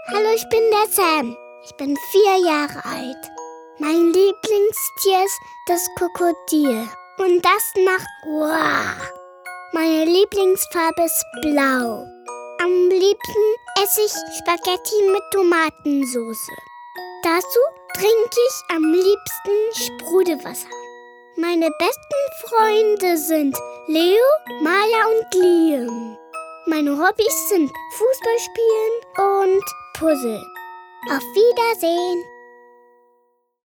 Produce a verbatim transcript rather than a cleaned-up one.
Hallo, ich bin der Sam. Ich bin vier Jahre alt. Mein Lieblingstier ist das Krokodil. Und das macht wow. Meine Lieblingsfarbe ist blau. Am liebsten esse ich Spaghetti mit Tomatensauce. Dazu trinke ich am liebsten Sprudelwasser. Meine besten Freunde sind Leo, Maya und Liam. Meine Hobbys sind Fußball spielen und Puzzle. Auf Wiedersehen!